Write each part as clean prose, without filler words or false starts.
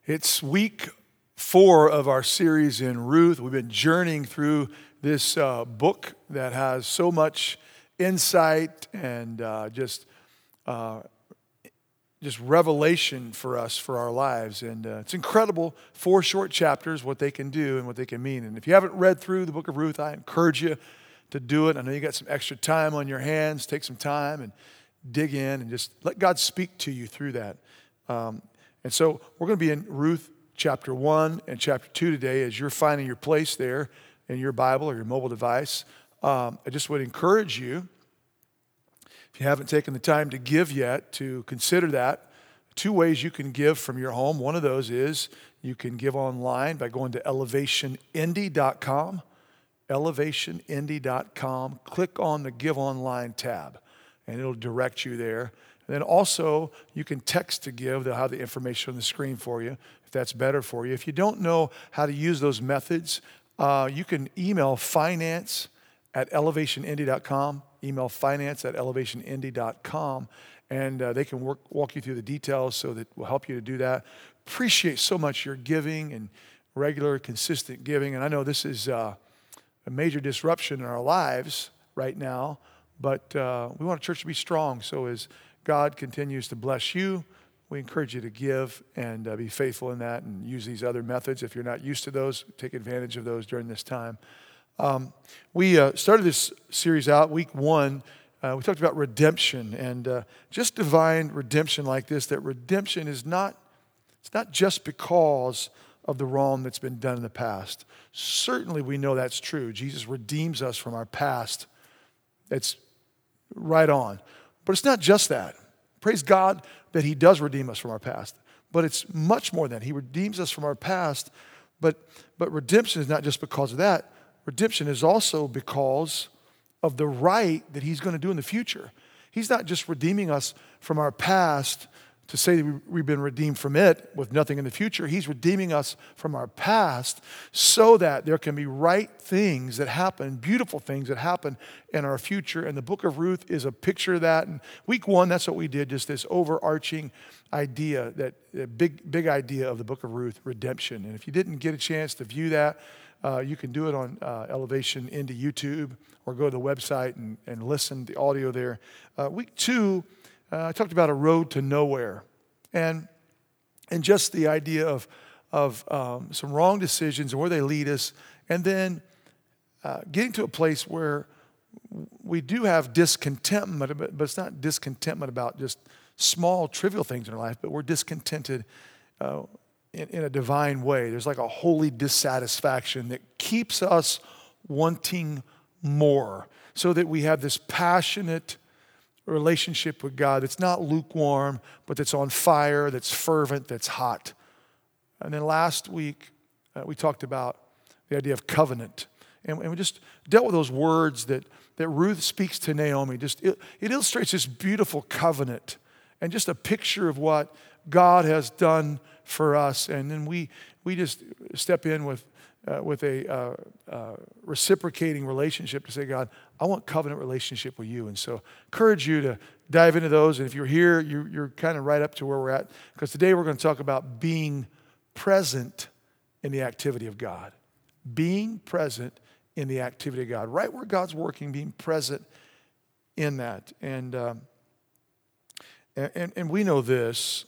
It's week 4 of our series in Ruth. We've been journeying through this book that has so much insight and just revelation for us, for our lives. And it's incredible, 4 short chapters, what they can do and what they can mean. And if you haven't read through the book of Ruth, I encourage you to do it. I know you got some extra time on your hands. Take some time and dig in and just let God speak to you through that. And so we're going to be in Ruth chapter 1 and chapter 2 today as you're finding your place there in your Bible or your mobile device. I just would encourage you, if you haven't taken the time to give yet, to consider that. 2 ways you can give from your home. One of those is you can give online by going to elevationindy.com, elevationindy.com. Click on the Give Online tab, and it'll direct you there. And then also, you can text to give. They'll have the information on the screen for you, if that's better for you. If you don't know how to use those methods, you can email finance@elevationindy.com, email finance@elevationindy.com, and they can walk you through the details so that will help you to do that. Appreciate so much your giving and regular, consistent giving. And I know this is a major disruption in our lives right now, but we want a church to be strong. So as God continues to bless you, we encourage you to give and be faithful in that and use these other methods. If you're not used to those, take advantage of those during this time. We started this series out, week 1. We talked about redemption and just divine redemption like this, that redemption is not just because of the wrong that's been done in the past. Certainly we know that's true. Jesus redeems us from our past. It's right on. But it's not just that. Praise God that he does redeem us from our past. But it's much more than that. He redeems us from our past. But redemption is not just because of that. Redemption is also because of the right that he's going to do in the future. He's not just redeeming us from our past to say that we've been redeemed from it with nothing in the future. He's redeeming us from our past so that there can be right things that happen, beautiful things that happen in our future. And the book of Ruth is a picture of that. And week 1, that's what we did, just this overarching idea, that big idea of the book of Ruth, redemption. And if you didn't get a chance to view that, you can do it on Elevation into YouTube or go to the website and listen to the audio there. Week 2, I talked about a road to nowhere, and just the idea of some wrong decisions and where they lead us, and then getting to a place where we do have discontentment, but it's not discontentment about just small, trivial things in our life, but we're discontented in a divine way. There's like a holy dissatisfaction that keeps us wanting more, so that we have this passionate relationship with God that's not lukewarm, but that's on fire, that's fervent, that's hot. And then last week, we talked about the idea of covenant. And we just dealt with those words that Ruth speaks to Naomi. It illustrates this beautiful covenant and just a picture of what God has done for us. And then we just step in with a reciprocating relationship to say, God, I want covenant relationship with you. And so encourage you to dive into those. And if you're here, you're kind of right up to where we're at. Because today we're going to talk about being present in the activity of God. Being present in the activity of God. Right where God's working, being present in that. And we know this.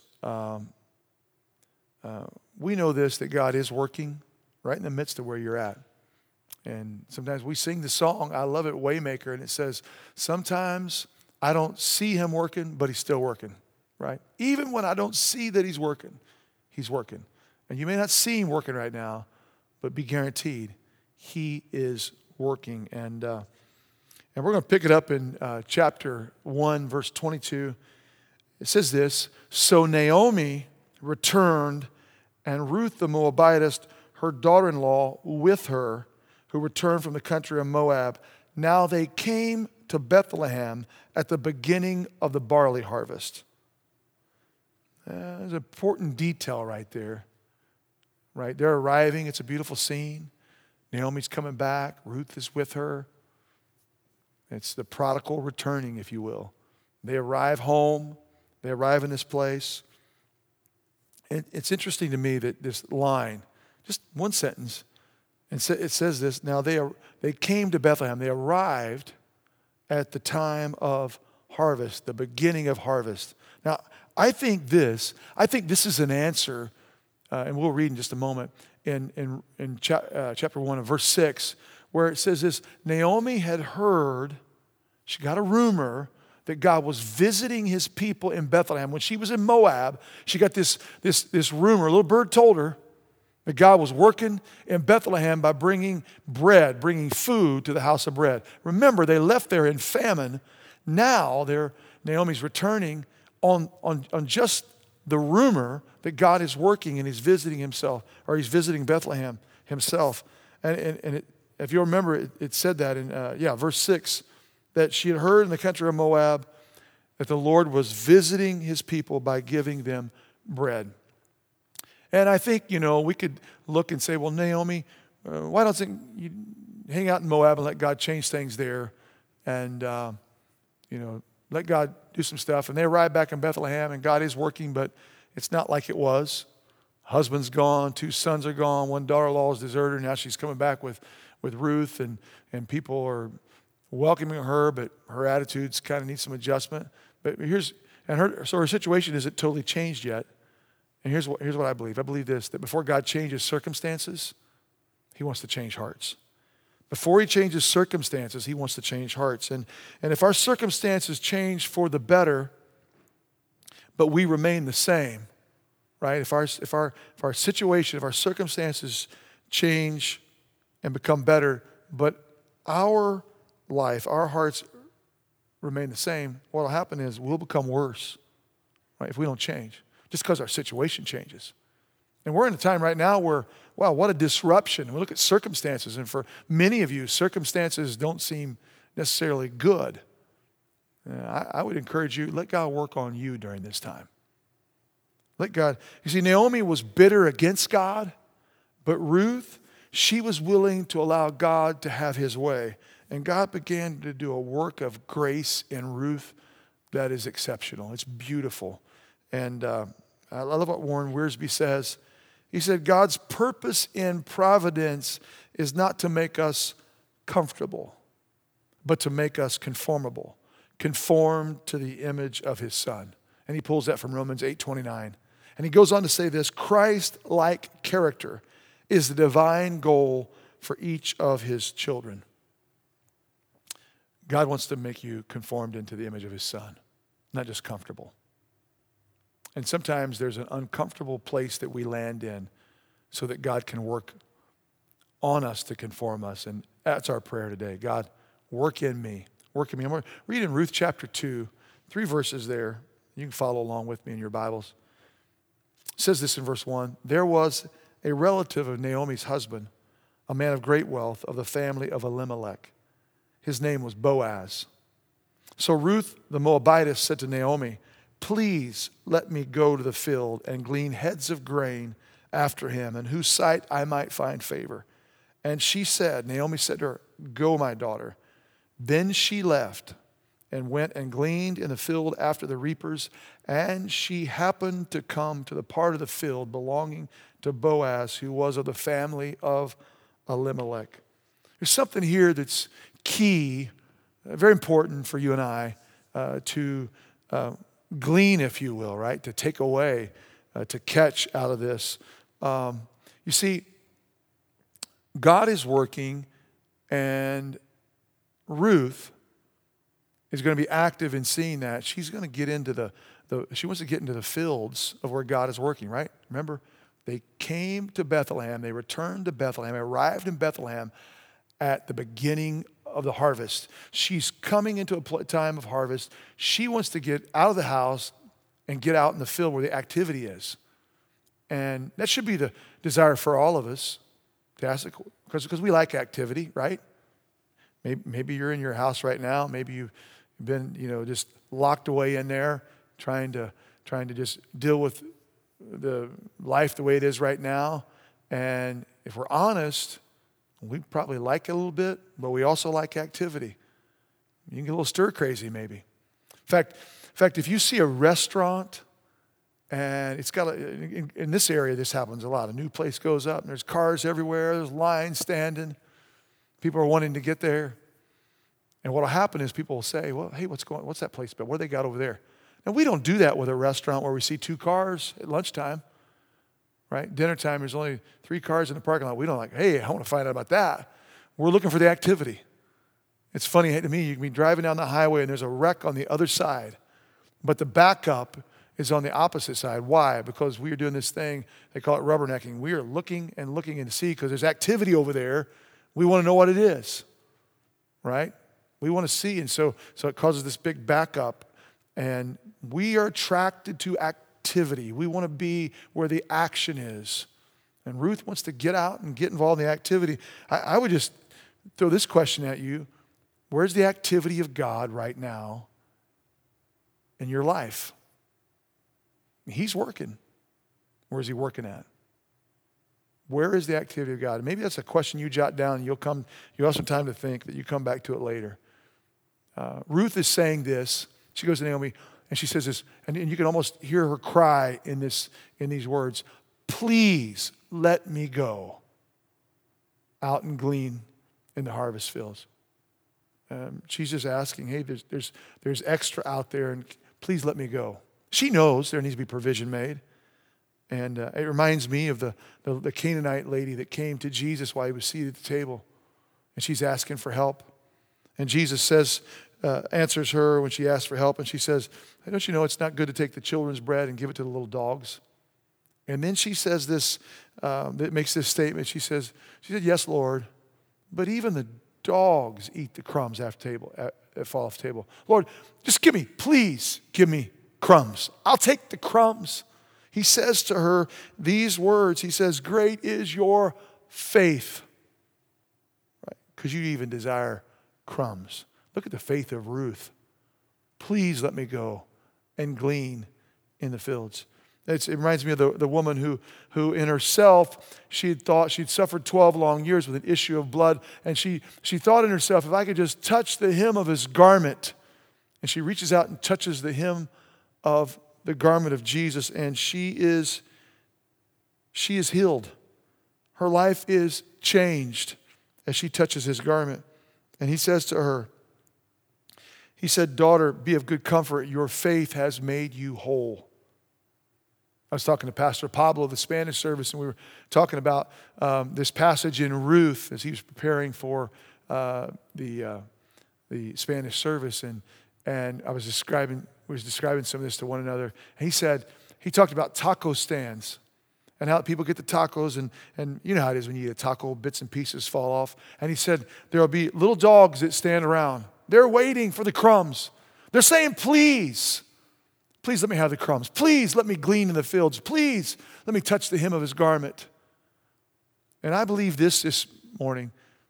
We know this, that God is working right in the midst of where you're at. And sometimes we sing the song, I love it, Waymaker, and it says, sometimes I don't see him working, but he's still working, right? Even when I don't see that he's working, he's working. And you may not see him working right now, but be guaranteed he is working. And we're going to pick it up in chapter 1, verse 22. It says this, so Naomi returned, and Ruth the Moabitess, her daughter-in-law, with her, who returned from the country of Moab. Now they came to Bethlehem at the beginning of the barley harvest. There's an important detail right there. Right? They're arriving. It's a beautiful scene. Naomi's coming back. Ruth is with her. It's the prodigal returning, if you will. They arrive home. They arrive in this place. And it's interesting to me that this line, just one sentence, and it says this, now they came to Bethlehem. They arrived at the time of harvest, the beginning of harvest. Now, I think this is an answer, and we'll read in just a moment, in chapter 1 of verse 6, where it says this, Naomi had heard, she got a rumor that God was visiting his people in Bethlehem. When she was in Moab, she got this rumor, a little bird told her that God was working in Bethlehem by bringing bread, bringing food to the house of bread. Remember, they left there in famine. Now Naomi's returning on just the rumor that God is working and he's visiting himself, or he's visiting Bethlehem himself. And if you remember, it said that in verse 6, that she had heard in the country of Moab that the Lord was visiting his people by giving them bread. And I think, we could look and say, well, Naomi, why don't you hang out in Moab and let God change things there and, let God do some stuff. And they arrive back in Bethlehem and God is working, but it's not like it was. Husband's gone, 2 sons are gone, 1 daughter-in-law is deserted. Now she's coming back with Ruth and people are welcoming her, but her attitudes kind of need some adjustment. But her situation isn't totally changed yet. And here's what I believe. I believe this, that before God changes circumstances, he wants to change hearts. Before he changes circumstances, he wants to change hearts. And if our circumstances change for the better, but we remain the same, right? If our situation, if our circumstances change and become better, but our life, our hearts remain the same, what will happen is we'll become worse, right, if we don't change, just because our situation changes. And we're in a time right now where, wow, what a disruption. We look at circumstances, and for many of you, circumstances don't seem necessarily good. I would encourage you, let God work on you during this time. Let God, you see, Naomi was bitter against God, but Ruth, she was willing to allow God to have his way. And God began to do a work of grace in Ruth that is exceptional. It's beautiful. And I love what Warren Wiersbe says. He said, God's purpose in providence is not to make us comfortable, but to make us conformable, conformed to the image of his Son. And he pulls that from Romans 8:29. And he goes on to say this, Christ-like character is the divine goal for each of his children. God wants to make you conformed into the image of his Son, not just comfortable. And sometimes there's an uncomfortable place that we land in so that God can work on us to conform us. And that's our prayer today. God, work in me. Work in me. I'm going to read in Ruth chapter 2, 3 verses there. You can follow along with me in your Bibles. It says this in verse 1. There was a relative of Naomi's husband, a man of great wealth of the family of Elimelech. His name was Boaz. So Ruth the Moabitess said to Naomi, please let me go to the field and glean heads of grain after him, in whose sight I might find favor. And Naomi said to her, go, my daughter. Then she left and went and gleaned in the field after the reapers, and she happened to come to the part of the field belonging to Boaz, who was of the family of Elimelech. There's something here that's key, very important for you and I to glean, if you will, right? To take away, to catch out of this. You see, God is working, and Ruth is going to be active in seeing that. She's going to get into she wants to get into the fields of where God is working, right? Remember, they came to Bethlehem. They returned to Bethlehem, arrived in Bethlehem at the beginning of the harvest. She's coming into a time of harvest. She wants to get out of the house and get out in the field where the activity is. And that should be the desire for all of us, to ask, because we like activity, right? Maybe you're in your house right now. Maybe you've been, just locked away in there, trying to just deal with the life the way it is right now. And if we're honest, we probably like it a little bit, but we also like activity. You can get a little stir crazy maybe. In fact, if you see a restaurant And it's got in this area, this happens a lot. A new place goes up, and there's cars everywhere. There's lines standing. People are wanting to get there. And what will happen is people will say, well, hey, what's that place about? What do they got over there? And we don't do that with a restaurant where we see 2 cars at lunchtime, right? Dinner time, there's only 3 cars in the parking lot. We don't like, hey, I want to find out about that. We're looking for the activity. It's funny to me, you can be driving down the highway and there's a wreck on the other side, but the backup is on the opposite side. Why? Because we are doing this thing, they call it rubbernecking. We are looking and to see because there's activity over there. We want to know what it is, right? We want to see, and so it causes this big backup. And we are attracted to activity. We want to be where the action is. And Ruth wants to get out and get involved in the activity. I would just throw this question at you. Where's the activity of God right now in your life? He's working. Where's he working at? Where is the activity of God? And maybe that's a question you jot down and you'll have some time to think that you come back to it later. Ruth is saying this. She goes to Naomi and she says this, and you can almost hear her cry in these words, please let me go out and glean in the harvest fields. She's just asking, hey, there's extra out there, and please let me go. She knows there needs to be provision made. And it reminds me of the Canaanite lady that came to Jesus while he was seated at the table. And she's asking for help. And Jesus answers her when she asks for help. And she says, hey, don't you know it's not good to take the children's bread and give it to the little dogs? And then she says this, that makes this statement. She said, yes, Lord, but even the dogs eat the crumbs that fall off the table. Lord, just please give me crumbs. I'll take the crumbs. He says to her these words. He says, great is your faith. Right? Because you even desire crumbs. Look at the faith of Ruth. Please let me go and glean in the fields. It reminds me of the woman who in herself, she'd suffered 12 long years with an issue of blood. And she thought in herself, if I could just touch the hem of his garment. And she reaches out and touches the hem of the garment of Jesus, and she is healed. Her life is changed as she touches his garment. And he says to her, he said, daughter, be of good comfort. Your faith has made you whole. I was talking to Pastor Pablo of the Spanish service, and we were talking about this passage in Ruth as he was preparing for the Spanish service, and I was describing some of this to one another. And he talked about taco stands and how people get the tacos, and you know how it is when you eat a taco, bits and pieces fall off. And he said there will be little dogs that stand around. They're waiting for the crumbs. They're saying, please let me have the crumbs. Please let me glean in the fields. Please let me touch the hem of his garment. And I believe this morning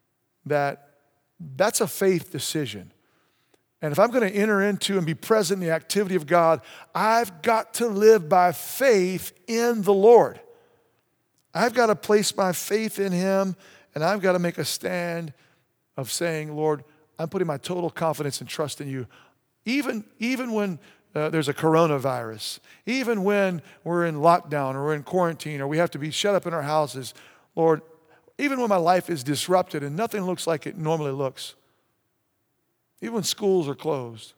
that's a faith decision. And if I'm going to enter into and be present in the activity of God, I've got to live by faith in the Lord. I've got to place my faith in him, and I've got to make a stand of saying, Lord, I'm putting my total confidence and trust in you. Even when there's a coronavirus, even when we're in lockdown or we're in quarantine or we have to be shut up in our houses, Lord, even when my life is disrupted and nothing looks like it normally looks, even when schools are closed,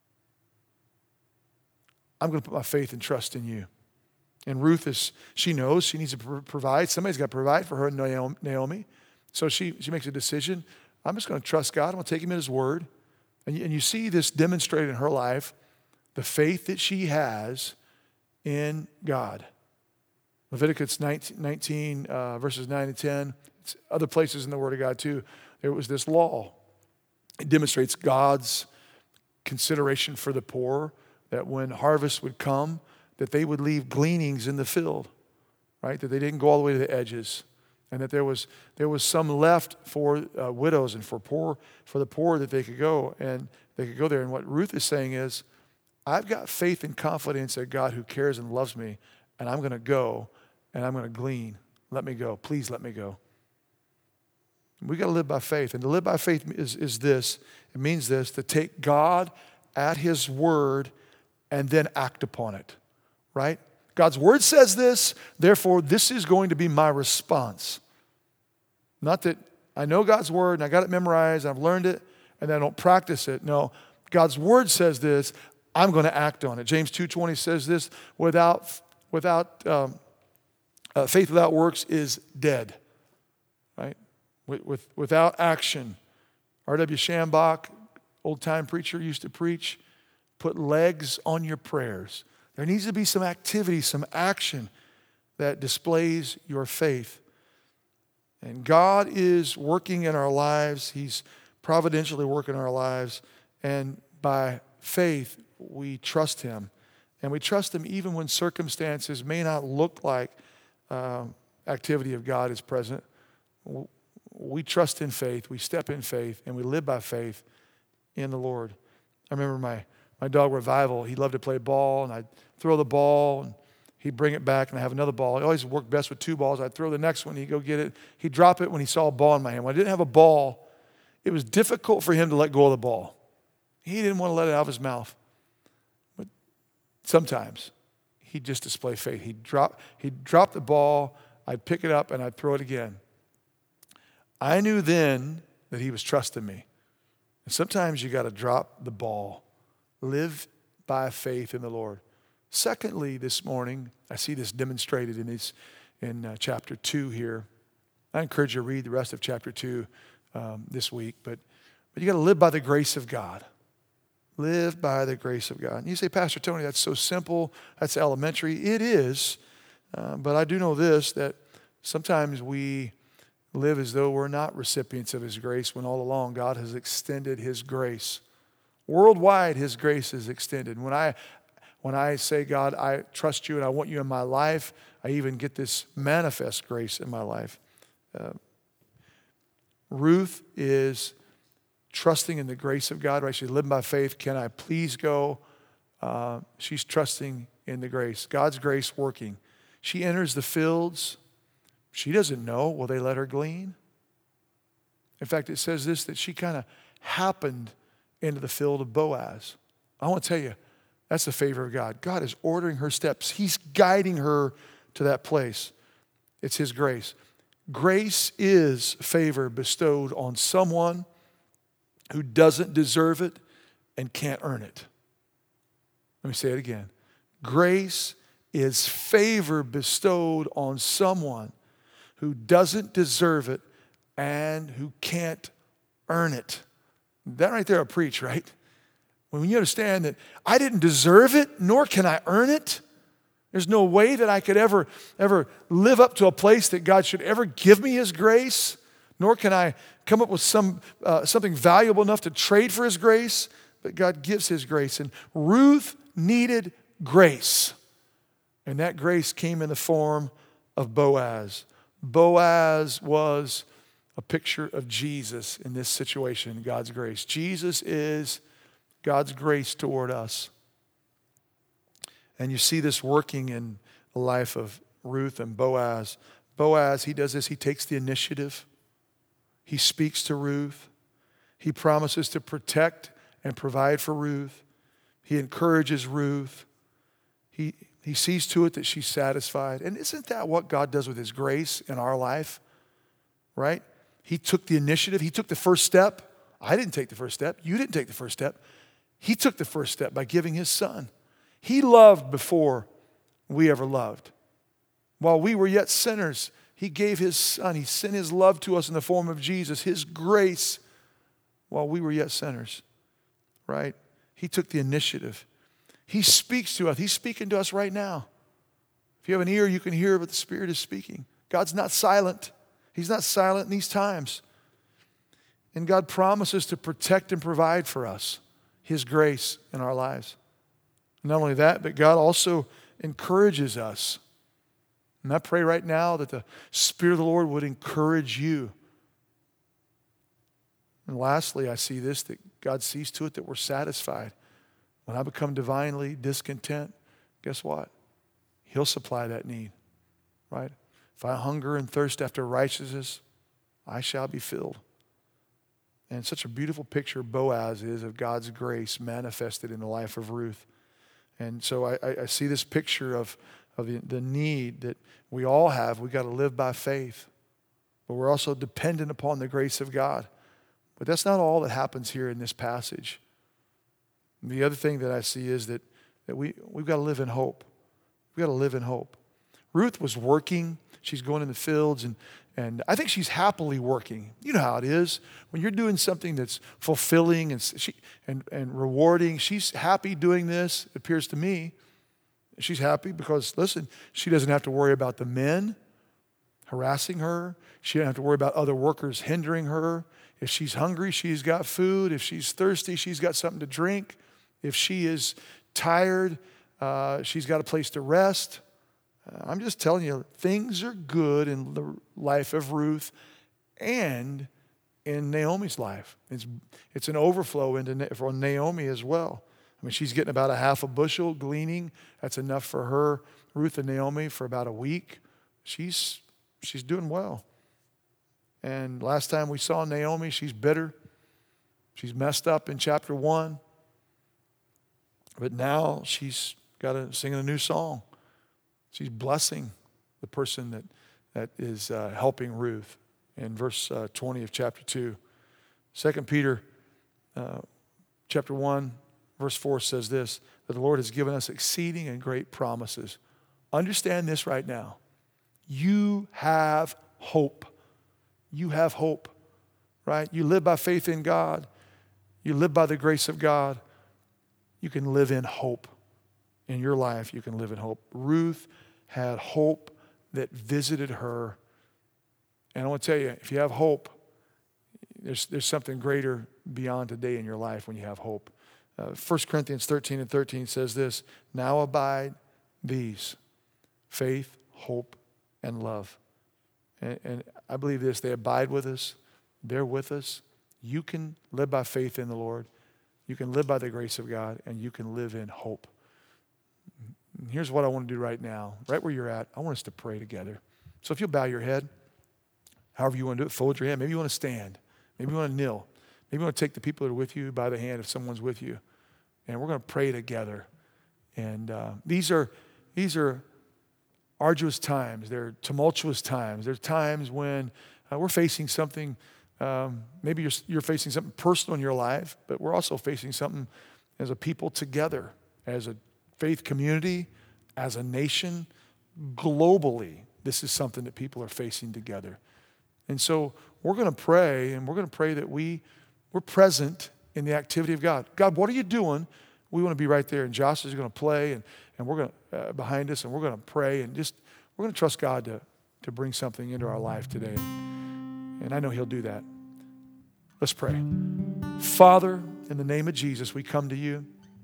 I'm going to put my faith and trust in you. And Ruth she knows she needs to provide. Somebody's got to provide for her, Naomi. So she makes a decision. I'm just going to trust God. I'm going to take him at his word. And you see this demonstrated in her life, the faith that she has in God. Leviticus 19 verses 9 and 10. It's other places in the Word of God too. There was this law. It demonstrates God's consideration for the poor, that when harvest would come, that they would leave gleanings in the field, right? That they didn't go all the way to the edges, and that there was some left for widows and for the poor that they could go there. And what Ruth is saying is, I've got faith and confidence in God who cares and loves me, and I'm going to go and I'm going to glean. Let me go. Please let me go. We got to live by faith. And to live by faith is this. It means this, to take God at his word and then act upon it, right? God's word says this, therefore this is going to be my response. Not that I know God's word and I got it memorized, and I've learned it, and I don't practice it. No, God's word says this, I'm going to act on it. James 2:20 says this, faith without works is dead, right? Without action. R.W. Shambach, old-time preacher, used to preach, put legs on your prayers. There needs to be some activity, some action that displays your faith. And God is working in our lives. He's providentially working in our lives. And by faith, we trust Him. And we trust Him even when circumstances may not look like activity of God is present. We trust in faith, we step in faith, and we live by faith in the Lord. I remember my dog Revival, he loved to play ball, and I'd throw the ball, and he'd bring it back, and I'd have another ball. He always worked best with 2 balls. I'd throw the next one, he'd go get it. He'd drop it when he saw a ball in my hand. When I didn't have a ball, it was difficult for him to let go of the ball. He didn't want to let it out of his mouth. But sometimes he'd just display faith. He'd drop the ball, I'd pick it up, and I'd throw it again. I knew then that he was trusting me. And sometimes you got to drop the ball. Live by faith in the Lord. Secondly, this morning, I see this demonstrated in chapter 2 here. I encourage you to read the rest of chapter 2 this week. But you got to live by the grace of God. Live by the grace of God. And you say, Pastor Tony, that's so simple. That's elementary. It is. But I do know this, that sometimes we live as though we're not recipients of His grace when all along God has extended His grace. Worldwide, His grace is extended. When I say, God, I trust you and I want you in my life, I even get this manifest grace in my life. Ruth is trusting in the grace of God, right? She's living by faith. Can I please go? She's trusting in the grace. God's grace working. She enters the fields. She doesn't know. Will they let her glean? In fact, it says this, that she kind of happened into the field of Boaz. I want to tell you, that's the favor of God. God is ordering her steps. He's guiding her to that place. It's His grace. Grace is favor bestowed on someone who doesn't deserve it and can't earn it. Let me say it again. Grace is favor bestowed on someone who doesn't deserve it and who can't earn it. That right there will preach, right? When you understand that I didn't deserve it, nor can I earn it. There's no way that I could ever live up to a place that God should ever give me His grace, nor can I come up with something valuable enough to trade for His grace, but God gives His grace. And Ruth needed grace, and that grace came in the form of Boaz. Boaz was a picture of Jesus in this situation, God's grace. Jesus is God's grace toward us. And you see this working in the life of Ruth and Boaz. Boaz, he does this. He takes the initiative. He speaks to Ruth. He promises to protect and provide for Ruth. He encourages Ruth. He sees to it that she's satisfied. And isn't that what God does with His grace in our life? Right? He took the initiative. He took the first step. I didn't take the first step. You didn't take the first step. He took the first step by giving His Son. He loved before we ever loved. While we were yet sinners, He gave His Son. He sent His love to us in the form of Jesus, His grace, while we were yet sinners. Right? He took the initiative. He speaks to us. He's speaking to us right now. If you have an ear, you can hear what the Spirit is speaking. God's not silent. He's not silent in these times. And God promises to protect and provide for us His grace in our lives. Not only that, but God also encourages us. And I pray right now that the Spirit of the Lord would encourage you. And lastly, I see this, that God sees to it that we're satisfied. When I become divinely discontent, guess what? He'll supply that need, right? If I hunger and thirst after righteousness, I shall be filled. And such a beautiful picture Boaz is of God's grace manifested in the life of Ruth. And so I see this picture of of the need that we all have. We've got to live by faith. But we're also dependent upon the grace of God. But that's not all that happens here in this passage. And the other thing that I see is that we've got to live in hope. We've got to live in hope. Ruth was working. She's going in the fields, and I think she's happily working. You know how it is. When you're doing something that's fulfilling and rewarding, she's happy doing this, it appears to me. She's happy because, listen, she doesn't have to worry about the men harassing her. She doesn't have to worry about other workers hindering her. If she's hungry, she's got food. If she's thirsty, she's got something to drink. If she is tired, she's got a place to rest. I'm just telling you, things are good in the life of Ruth and in Naomi's life. It's an overflow for Naomi as well. I mean, she's getting about a half a bushel gleaning. That's enough for her, Ruth and Naomi, for about a week. She's doing well. And last time we saw Naomi, she's bitter. She's messed up in chapter 1. But now she's got to sing a new song. She's blessing the person that is helping Ruth in verse 20 of chapter 2. 2 Peter chapter 1, verse 4 says this, that the Lord has given us exceeding and great promises. Understand this right now. You have hope. You have hope, right? You live by faith in God. You live by the grace of God. You can live in hope. In your life, you can live in hope. Ruth had hope that visited her. And I want to tell you, if you have hope, there's something greater beyond today in your life when you have hope. 1 Corinthians 13:13 says this, now abide these, faith, hope, and love. And I believe this, they abide with us. They're with us. You can live by faith in the Lord. You can live by the grace of God, and you can live in hope. And here's what I want to do right now. Right where you're at, I want us to pray together. So if you'll bow your head, however you want to do it, fold your hand. Maybe you want to stand. Maybe you want to kneel. Maybe you want to take the people that are with you by the hand if someone's with you. And we're going to pray together. And these are arduous times. They're tumultuous times. There's times when we're facing something. Maybe you're facing something personal in your life, but we're also facing something as a people together, as a faith community, as a nation, globally. This is something that people are facing together. And so we're going to pray, and we're going to pray that we're present in the activity of God. God, what are you doing? We want to be right there. And Josh is going to play, and we're going to behind us, and we're going to pray, and we're going to trust God to bring something into our life today. And I know He'll do that. Let's pray. Father, in the name of Jesus, we come to you.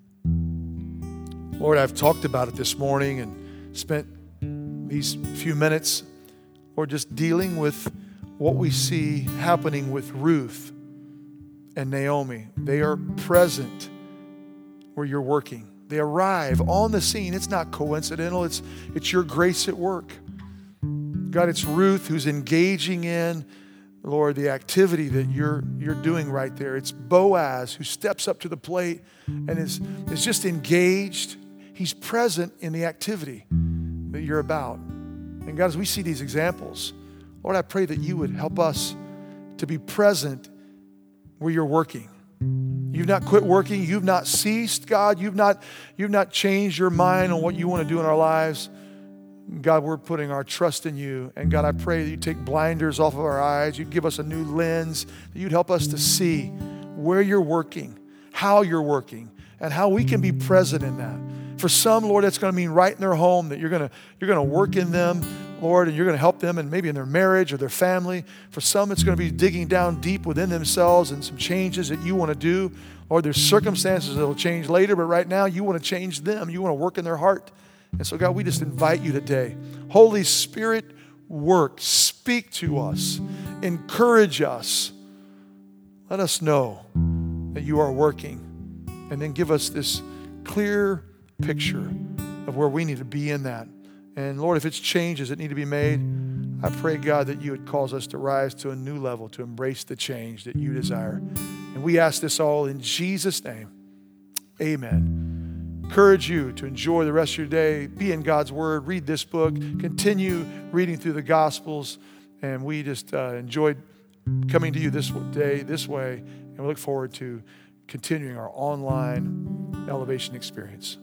Lord, I've talked about it this morning and spent these few minutes, Lord, just dealing with what we see happening with Ruth and Naomi. They are present where you're working. They arrive on the scene. It's not coincidental. It's your grace at work. God, it's Ruth who's engaging in, Lord, the activity that you're doing right there. It's Boaz who steps up to the plate and is just engaged. He's present in the activity that you're about. And God, as we see these examples, Lord, I pray that you would help us to be present where you're working. You've not quit working. You've not ceased, God. You've not changed your mind on what you want to do in our lives. God, we're putting our trust in you. And God, I pray that you take blinders off of our eyes. You'd give us a new lens, that you'd help us to see where you're working, how you're working, and how we can be present in that. For some, Lord, that's going to mean right in their home, that you're going to work in them, Lord, and you're going to help them and maybe in their marriage or their family. For some, it's going to be digging down deep within themselves and some changes that you want to do. Lord, there's circumstances that will change later, but right now you want to change them. You want to work in their heart. And so, God, we just invite you today. Holy Spirit, work. Speak to us. Encourage us. Let us know that you are working. And then give us this clear picture of where we need to be in that. And Lord, if it's changes that need to be made, I pray, God, that you would cause us to rise to a new level, to embrace the change that you desire. And we ask this all in Jesus' name. Amen. encourage you to enjoy the rest of your day. Be in God's Word. Read this book. Continue reading through the Gospels. And we just enjoyed coming to you this day, this way. And we look forward to continuing our online elevation experience.